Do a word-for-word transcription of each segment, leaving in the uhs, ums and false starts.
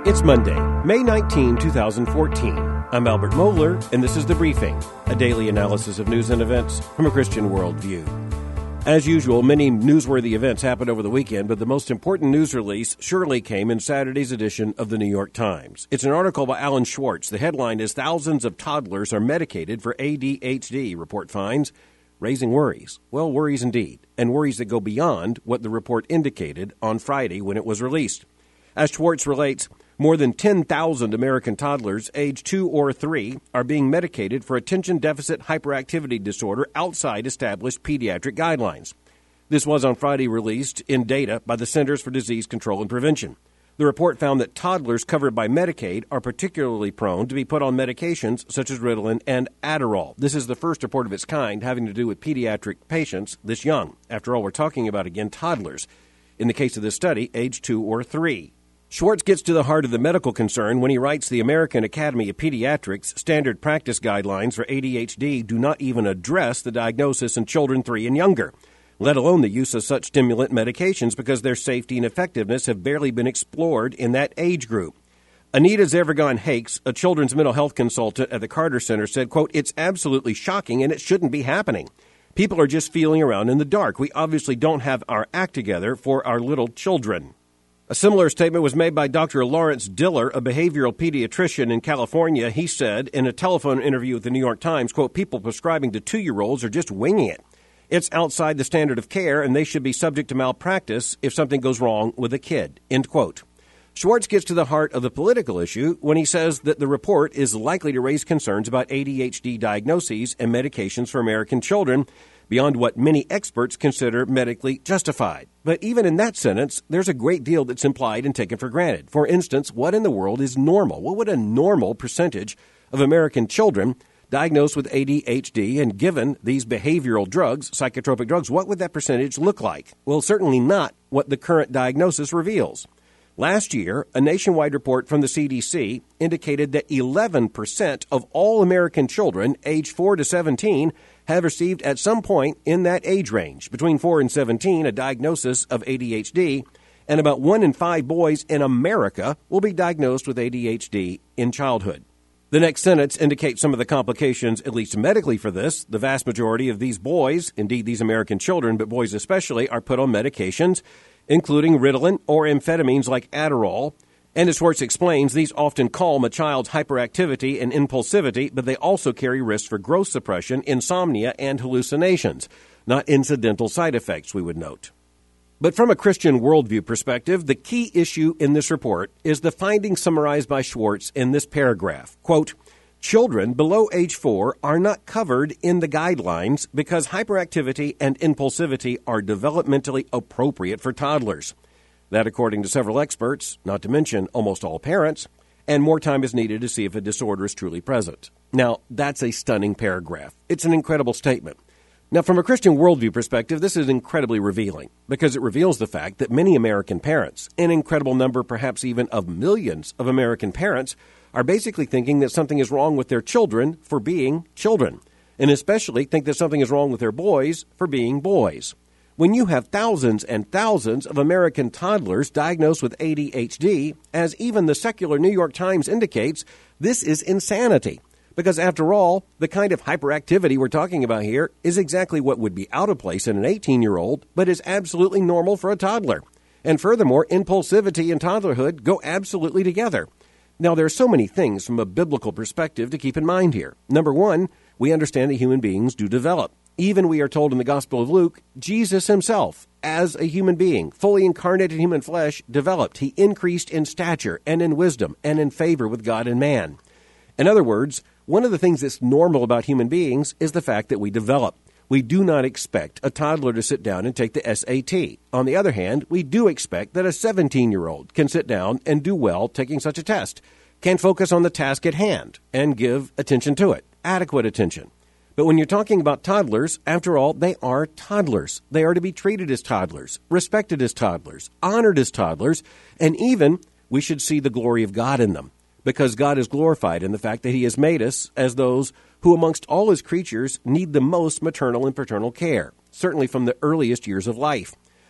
It's Monday, May nineteenth, twenty fourteen. I'm Albert Mohler, and this is The Briefing, a daily analysis of news and events from a Christian worldview. As usual, many newsworthy events happened over the weekend, but the most important news release surely came in Saturday's edition of the New York Times. It's an article by Alan Schwartz. The headline is "Thousands of Toddlers Are Medicated for A D H D," report finds, raising worries. Well, worries indeed, and worries that go beyond what the report indicated on Friday when it was released. As Schwartz relates, more than ten thousand American toddlers age two or three are being medicated for attention deficit hyperactivity disorder outside established pediatric guidelines. This was on Friday released in data by the Centers for Disease Control and Prevention. The report found that toddlers covered by Medicaid are particularly prone to be put on medications such as Ritalin and Adderall. This is the first report of its kind having to do with pediatric patients this young. After all, we're talking about, again, toddlers. In the case of this study, age two or three. Schwartz gets to the heart of the medical concern when he writes the American Academy of Pediatrics standard practice guidelines for A D H D do not even address the diagnosis in children three and younger, let alone the use of such stimulant medications because their safety and effectiveness have barely been explored in that age group. Anita Zervigon-Hakes, a children's mental health consultant at the Carter Center, said, quote, "It's absolutely shocking and it shouldn't be happening. People are just feeling around in the dark. We obviously don't have our act together for our little children." A similar statement was made by Doctor Lawrence Diller, a behavioral pediatrician in California. He said in a telephone interview with the New York Times, quote, "People prescribing to two-year-olds are just winging it. It's outside the standard of care, and they should be subject to malpractice if something goes wrong with a kid," end quote. Schwartz gets to the heart of the political issue when he says that the report is likely to raise concerns about A D H D diagnoses and medications for American children beyond what many experts consider medically justified. But even in that sentence, there's a great deal that's implied and taken for granted. For instance, what in the world is normal? What would a normal percentage of American children diagnosed with A D H D and given these behavioral drugs, psychotropic drugs, what would that percentage look like? Well, certainly not what the current diagnosis reveals. Last year, a nationwide report from the C D C indicated that eleven percent of all American children aged four to seventeen have received at some point in that age range, between four and seventeen, a diagnosis of A D H D, and about one in five boys in America will be diagnosed with A D H D in childhood. The next sentence indicates some of the complications, at least medically, for this. The vast majority of these boys, indeed these American children, but boys especially, are put on medications, including Ritalin or amphetamines like Adderall. And as Schwartz explains, these often calm a child's hyperactivity and impulsivity, but they also carry risks for growth suppression, insomnia, and hallucinations, not incidental side effects, we would note. But from a Christian worldview perspective, the key issue in this report is the findings summarized by Schwartz in this paragraph. Quote, "Children below age four are not covered in the guidelines because hyperactivity and impulsivity are developmentally appropriate for toddlers. That, according to several experts, not to mention almost all parents, and more time is needed to see if a disorder is truly present." Now, that's a stunning paragraph. It's an incredible statement. Now, from a Christian worldview perspective, this is incredibly revealing because it reveals the fact that many American parents, an incredible number perhaps even of millions of American parents, are basically thinking that something is wrong with their children for being children, and especially think that something is wrong with their boys for being boys. When you have thousands and thousands of American toddlers diagnosed with A D H D, as even the secular New York Times indicates, this is insanity. Because after all, the kind of hyperactivity we're talking about here is exactly what would be out of place in an eighteen-year-old, but is absolutely normal for a toddler. And furthermore, impulsivity and toddlerhood go absolutely together. Now, there are so many things from a biblical perspective to keep in mind here. Number one, we understand that human beings do develop. Even, we are told in the Gospel of Luke, Jesus himself, as a human being, fully incarnate in human flesh, developed. He increased in stature and in wisdom and in favor with God and man. In other words, one of the things that's normal about human beings is the fact that we develop. We do not expect a toddler to sit down and take the S A T. On the other hand, we do expect that a seventeen-year-old can sit down and do well taking such a test, can focus on the task at hand, and give attention to it, adequate attention. But when you're talking about toddlers, after all, they are toddlers. They are to be treated as toddlers, respected as toddlers, honored as toddlers, and even we should see the glory of God in them, because God is glorified in the fact that he has made us as those who amongst all his creatures need the most maternal and paternal care, certainly from the earliest years of life.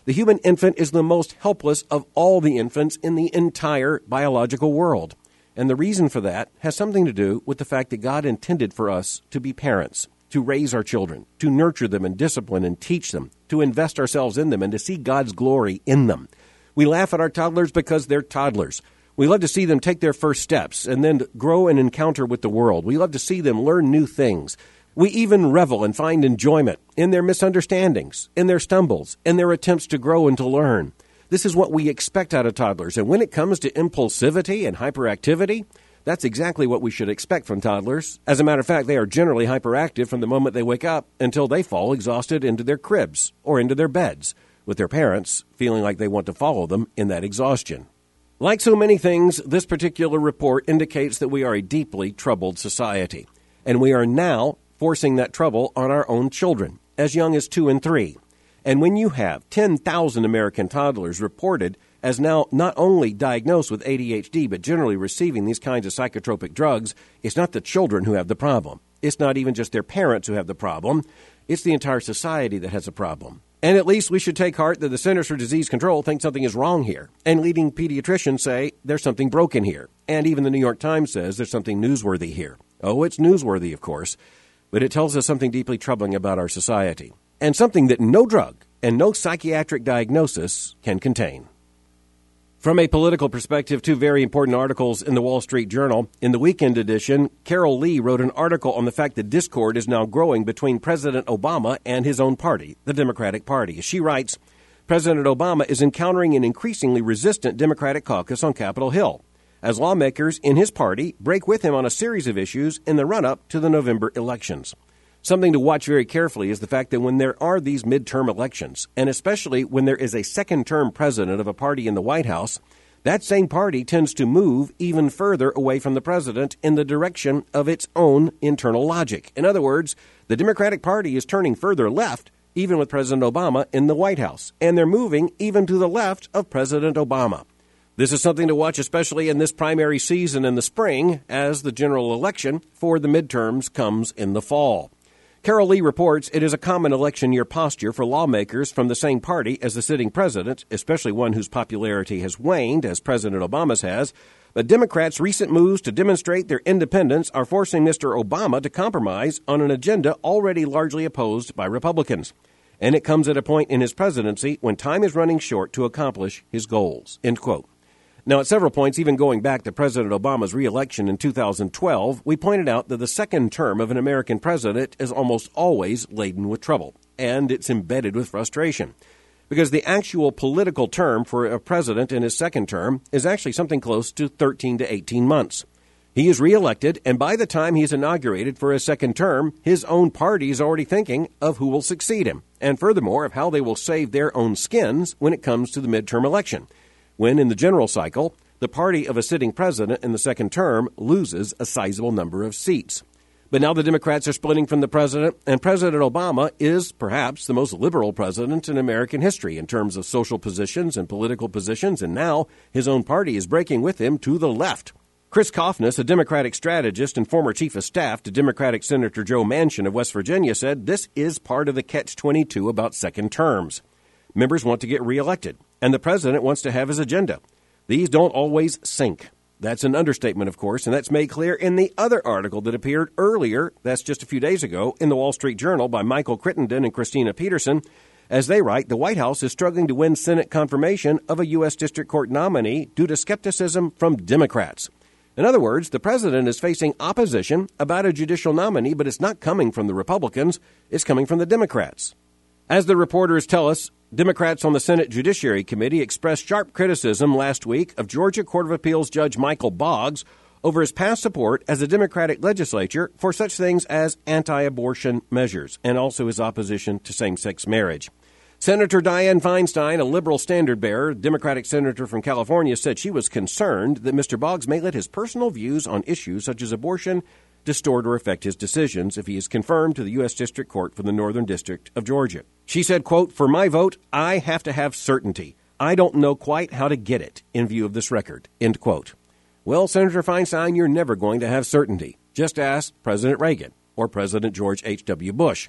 The human infant is the most helpless of all the infants in the entire biological world. And the reason for that has something to do with the fact that God intended for us to be parents, to raise our children, to nurture them and discipline and teach them, to invest ourselves in them and to see God's glory in them. We laugh at our toddlers because they're toddlers. We love to see them take their first steps and then grow and encounter with the world. We love to see them learn new things. We even revel and find enjoyment in their misunderstandings, in their stumbles, in their attempts to grow and to learn. This is what we expect out of toddlers. And when it comes to impulsivity and hyperactivity, that's exactly what we should expect from toddlers. As a matter of fact, they are generally hyperactive from the moment they wake up until they fall exhausted into their cribs or into their beds, with their parents feeling like they want to follow them in that exhaustion. Like so many things, this particular report indicates that we are a deeply troubled society, and we are now forcing that trouble on our own children, as young as two and three. And when you have ten thousand American toddlers reported as now not only diagnosed with A D H D, but generally receiving these kinds of psychotropic drugs, it's not the children who have the problem. It's not even just their parents who have the problem. It's the entire society that has a problem. And at least we should take heart that the Centers for Disease Control think something is wrong here. And leading pediatricians say there's something broken here. And even the New York Times says there's something newsworthy here. Oh, it's newsworthy, of course. But it tells us something deeply troubling about our society, and something that no drug and no psychiatric diagnosis can contain. From a political perspective, two very important articles in the Wall Street Journal. In the weekend edition, Carol Lee wrote an article on the fact that discord is now growing between President Obama and his own party, the Democratic Party. She writes, President Obama is encountering an increasingly resistant Democratic caucus on Capitol Hill, as lawmakers in his party break with him on a series of issues in the run-up to the November elections. Something to watch very carefully is the fact that when there are these midterm elections, and especially when there is a second-term president of a party in the White House, that same party tends to move even further away from the president in the direction of its own internal logic. In other words, the Democratic Party is turning further left, even with President Obama in the White House, and they're moving even to the left of President Obama. This is something to watch, especially in this primary season in the spring, as the general election for the midterms comes in the fall. Carol Lee reports it is a common election year posture for lawmakers from the same party as the sitting president, especially one whose popularity has waned, as President Obama's has. But Democrats' recent moves to demonstrate their independence are forcing Mister Obama to compromise on an agenda already largely opposed by Republicans. And it comes at a point in his presidency when time is running short to accomplish his goals. End quote. Now, at several points, even going back to President Obama's re-election in two thousand twelve, we pointed out that the second term of an American president is almost always laden with trouble, and it's embedded with frustration, because the actual political term for a president in his second term is actually something close to thirteen to eighteen months. He is re-elected, and by the time he's inaugurated for his second term, his own party is already thinking of who will succeed him, and furthermore, of how they will save their own skins when it comes to the midterm election, when, in the general cycle, the party of a sitting president in the second term loses a sizable number of seats. But now the Democrats are splitting from the president, and President Obama is perhaps the most liberal president in American history in terms of social positions and political positions, and now his own party is breaking with him to the left. Chris Kaufness, a Democratic strategist and former chief of staff to Democratic Senator Joe Manchin of West Virginia, said this is part of the catch twenty-two about second terms. Members want to get reelected, and the president wants to have his agenda. These don't always sync. That's an understatement, of course, and that's made clear in the other article that appeared earlier, that's just a few days ago, in the Wall Street Journal by Michael Crittenden and Christina Peterson. As they write, the White House is struggling to win Senate confirmation of a U S District Court nominee due to skepticism from Democrats. In other words, the president is facing opposition about a judicial nominee, but it's not coming from the Republicans, it's coming from the Democrats. As the reporters tell us, Democrats on the Senate Judiciary Committee expressed sharp criticism last week of Georgia Court of Appeals Judge Michael Boggs over his past support as a Democratic legislature for such things as anti-abortion measures and also his opposition to same-sex marriage. Senator Dianne Feinstein, a liberal standard-bearer, Democratic senator from California, said she was concerned that Mister Boggs may let his personal views on issues such as abortion distort or affect his decisions if he is confirmed to the U S District Court for the Northern District of Georgia. She said, quote, "For my vote, I have to have certainty. I don't know quite how to get it in view of this record," end quote. Well, Senator Feinstein, you're never going to have certainty. Just ask President Reagan or President George H W. Bush.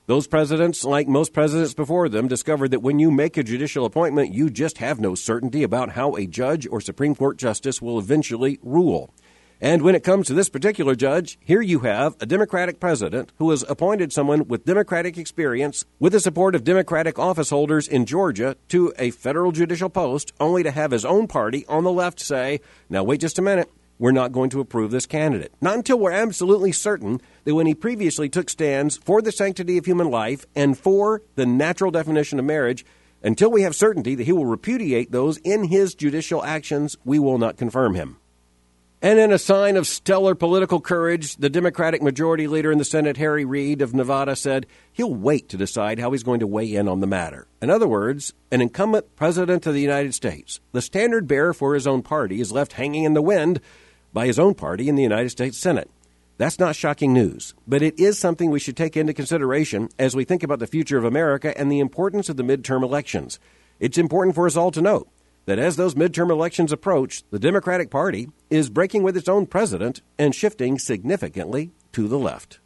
Those presidents, like most presidents before them, discovered that when you make a judicial appointment, you just have no certainty about how a judge or Supreme Court justice will eventually rule. And when it comes to this particular judge, here you have a Democratic president who has appointed someone with Democratic experience with the support of Democratic office holders in Georgia to a federal judicial post, only to have his own party on the left say, now wait just a minute, we're not going to approve this candidate. Not until we're absolutely certain that when he previously took stands for the sanctity of human life and for the natural definition of marriage, until we have certainty that he will repudiate those in his judicial actions, we will not confirm him. And in a sign of stellar political courage, the Democratic Majority Leader in the Senate, Harry Reid of Nevada, said he'll wait to decide how he's going to weigh in on the matter. In other words, an incumbent president of the United States, the standard bearer for his own party, is left hanging in the wind by his own party in the United States Senate. That's not shocking news, but it is something we should take into consideration as we think about the future of America and the importance of the midterm elections. It's important for us all to note that as those midterm elections approach, the Democratic Party is breaking with its own president and shifting significantly to the left.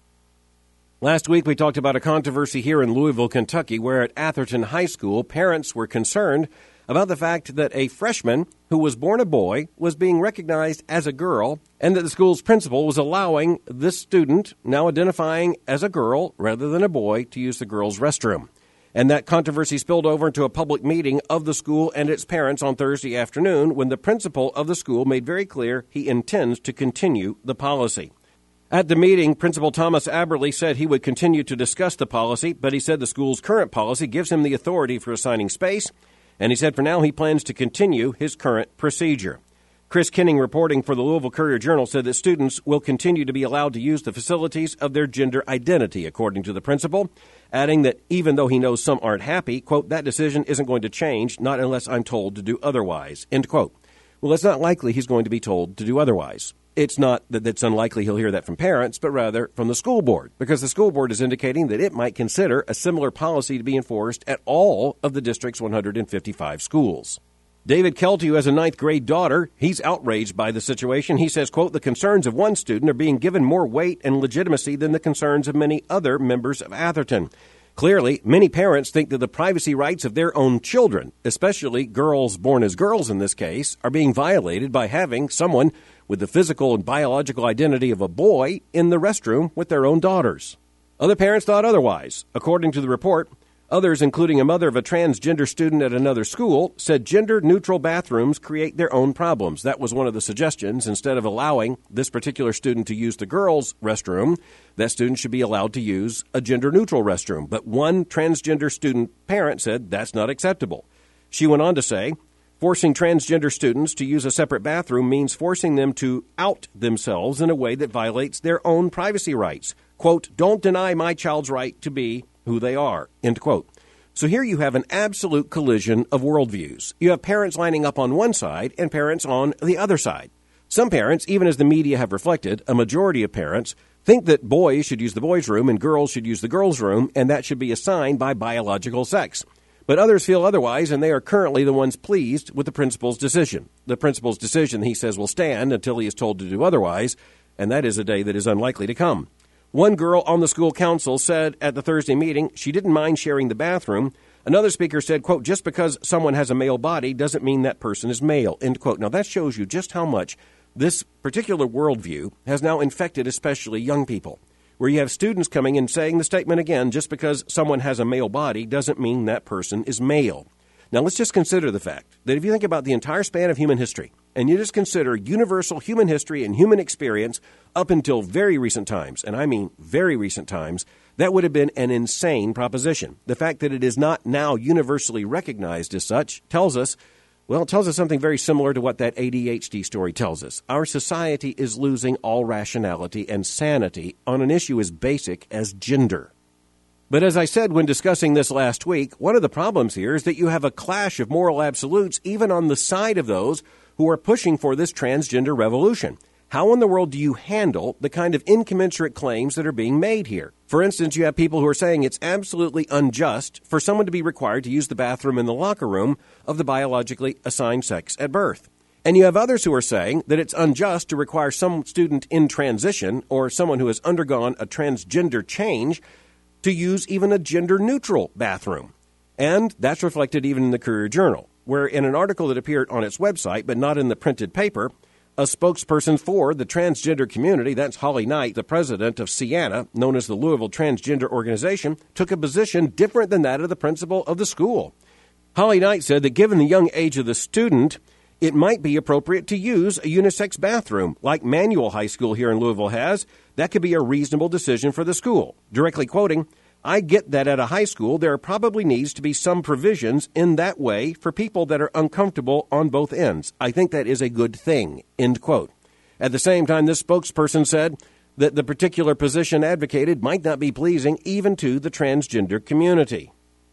Last week, we talked about a controversy here in Louisville, Kentucky, where at Atherton High School, parents were concerned about the fact that a freshman who was born a boy was being recognized as a girl, and that the school's principal was allowing this student, now identifying as a girl rather than a boy, to use the girls' restroom. And that controversy spilled over into a public meeting of the school and its parents on Thursday afternoon when the principal of the school made very clear he intends to continue the policy. At the meeting, Principal Thomas Aberle said he would continue to discuss the policy, but he said the school's current policy gives him the authority for assigning space, and he said for now he plans to continue his current procedure. Chris Kenning, reporting for the Louisville Courier-Journal, said that students will continue to be allowed to use the facilities of their gender identity, according to the principal, adding that even though he knows some aren't happy, quote, that decision isn't going to change, not unless I'm told to do otherwise, end quote. Well, it's not likely he's going to be told to do otherwise. It's not that it's unlikely he'll hear that from parents, but rather from the school board, because the school board is indicating that it might consider a similar policy to be enforced at all of the district's one hundred fifty-five schools. David Kelty, who has a ninth grade daughter, he's outraged by the situation. He says, quote, the concerns of one student are being given more weight and legitimacy than the concerns of many other members of Atherton. Clearly, many parents think that the privacy rights of their own children, especially girls born as girls in this case, are being violated by having someone with the physical and biological identity of a boy in the restroom with their own daughters. Other parents thought otherwise. According to the report, others, including a mother of a transgender student at another school, said gender-neutral bathrooms create their own problems. That was one of the suggestions. Instead of allowing this particular student to use the girls' restroom, that student should be allowed to use a gender-neutral restroom. But one transgender student parent said that's not acceptable. She went on to say, forcing transgender students to use a separate bathroom means forcing them to out themselves in a way that violates their own privacy rights. Quote, don't deny my child's right to be who they are, end quote. So here you have an absolute collision of worldviews. You have parents lining up on one side and parents on the other side. Some parents, even as the media have reflected, a majority of parents, think that boys should use the boys' room and girls should use the girls' room, and that should be assigned by biological sex. But others feel otherwise, and they are currently the ones pleased with the principal's decision. The principal's decision, he says, will stand until he is told to do otherwise, and that is a day that is unlikely to come. One girl on the school council said at the Thursday meeting she didn't mind sharing the bathroom. Another speaker said, quote, just because someone has a male body doesn't mean that person is male, end quote. Now, that shows you just how much this particular worldview has now infected especially young people, where you have students coming and saying the statement again, just because someone has a male body doesn't mean that person is male. Now, let's just consider the fact that if you think about the entire span of human history, and you just consider universal human history and human experience up until very recent times, and I mean very recent times, that would have been an insane proposition. The fact that it is not now universally recognized as such tells us, well, it tells us something very similar to what that A D H D story tells us. Our society is losing all rationality and sanity on an issue as basic as gender. But as I said when discussing this last week, one of the problems here is that you have a clash of moral absolutes even on the side of those who are pushing for this transgender revolution. How in the world do you handle the kind of incommensurate claims that are being made here? For instance, you have people who are saying it's absolutely unjust for someone to be required to use the bathroom in the locker room of the biologically assigned sex at birth. And you have others who are saying that it's unjust to require some student in transition or someone who has undergone a transgender change to use even a gender-neutral bathroom. And that's reflected even in the Courier-Journal, where in an article that appeared on its website but not in the printed paper, a spokesperson for the transgender community, that's Holly Knight, the president of Sienna, known as the Louisville Transgender Organization, took a position different than that of the principal of the school. Holly Knight said that given the young age of the student, it might be appropriate to use a unisex bathroom, like Manual High School here in Louisville has. That could be a reasonable decision for the school. Directly quoting, I get that at a high school there probably needs to be some provisions in that way for people that are uncomfortable on both ends. I think that is a good thing, end quote. At the same time, this spokesperson said that the particular position advocated might not be pleasing even to the transgender community.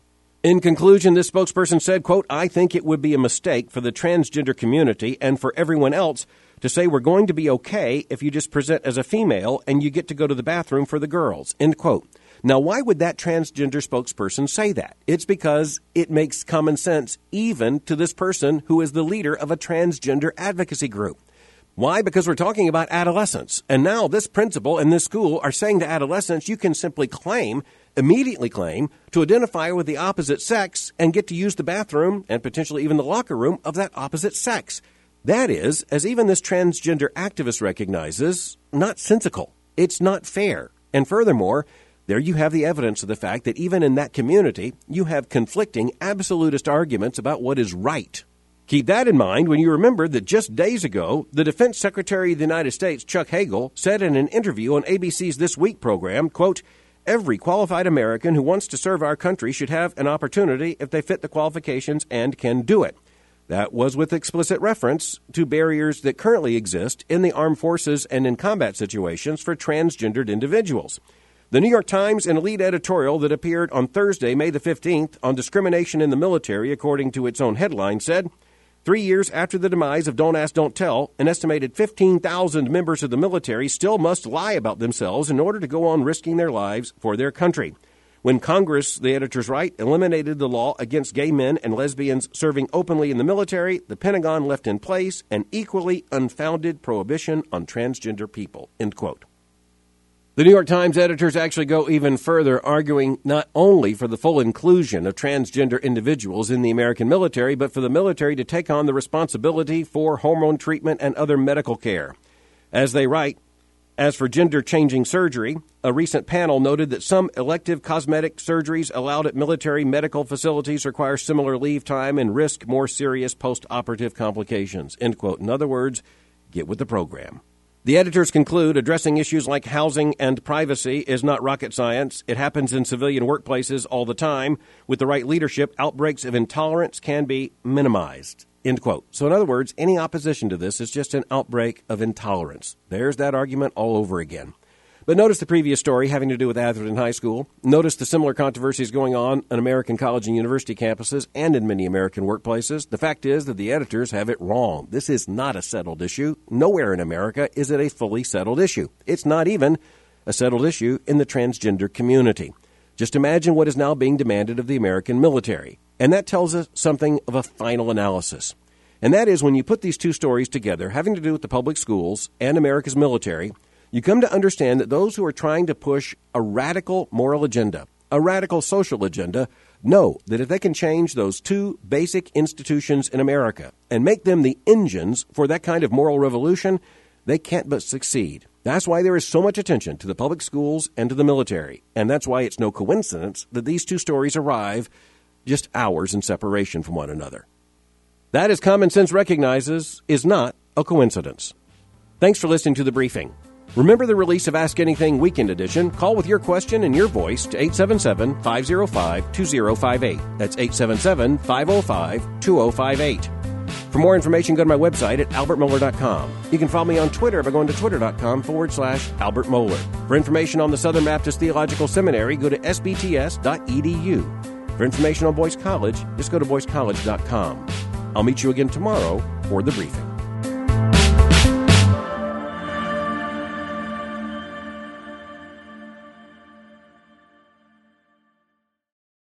In conclusion, this spokesperson said, quote, I think it would be a mistake for the transgender community and for everyone else to say we're going to be okay if you just present as a female and you get to go to the bathroom for the girls, end quote. Now, why would that transgender spokesperson say that? It's because it makes common sense even to this person who is the leader of a transgender advocacy group. Why? Because we're talking about adolescents. And now this principal and this school are saying to adolescents, you can simply claim, immediately claim, to identify with the opposite sex and get to use the bathroom and potentially even the locker room of that opposite sex. That is, as even this transgender activist recognizes, not sensical. It's not fair. And furthermore, there you have the evidence of the fact that even in that community, you have conflicting absolutist arguments about what is right. Keep that in mind when you remember that just days ago, the Defense Secretary of the United States, Chuck Hagel, said in an interview on A B C's This Week program, quote, every qualified American who wants to serve our country should have an opportunity if they fit the qualifications and can do it. That was with explicit reference to barriers that currently exist in the armed forces and in combat situations for transgendered individuals. The New York Times, in a lead editorial that appeared on Thursday, May the fifteenth, on discrimination in the military, according to its own headline, said, three years after the demise of Don't Ask, Don't Tell, an estimated fifteen thousand members of the military still must lie about themselves in order to go on risking their lives for their country. When Congress, the editors write, eliminated the law against gay men and lesbians serving openly in the military, the Pentagon left in place an equally unfounded prohibition on transgender people, end quote. The New York Times editors actually go even further, arguing not only for the full inclusion of transgender individuals in the American military, but for the military to take on the responsibility for hormone treatment and other medical care. As they write, as for gender-changing surgery, a recent panel noted that some elective cosmetic surgeries allowed at military medical facilities require similar leave time and risk more serious post-operative complications, end quote. In other words, get with the program. The editors conclude addressing issues like housing and privacy is not rocket science. It happens in civilian workplaces all the time. With the right leadership, outbreaks of intolerance can be minimized, end quote. So in other words, any opposition to this is just an outbreak of intolerance. There's that argument all over again. But notice the previous story having to do with Atherton High School. Notice the similar controversies going on on American college and university campuses and in many American workplaces. The fact is that the editors have it wrong. This is not a settled issue. Nowhere in America is it a fully settled issue. It's not even a settled issue in the transgender community. Just imagine what is now being demanded of the American military. And that tells us something of a final analysis. And that is when you put these two stories together, having to do with the public schools and America's military, you come to understand that those who are trying to push a radical moral agenda, a radical social agenda, know that if they can change those two basic institutions in America and make them the engines for that kind of moral revolution, they can't but succeed. That's why there is so much attention to the public schools and to the military. And that's why it's no coincidence that these two stories arrive just hours in separation from one another. That, as common sense recognizes, is not a coincidence. Thanks for listening to The Briefing. Remember the release of Ask Anything Weekend Edition? Call with your question and your voice to eight seven seven, five zero five, two zero five eight. That's eight seven seven, five zero five, two zero five eight. For more information, go to my website at albert mohler dot com. You can follow me on Twitter by going to twitter.com forward slash Albert Mohler. For information on the Southern Baptist Theological Seminary, go to s b t s dot e d u. For information on Boyce College, just go to boyce college dot com. I'll meet you again tomorrow for The Briefing.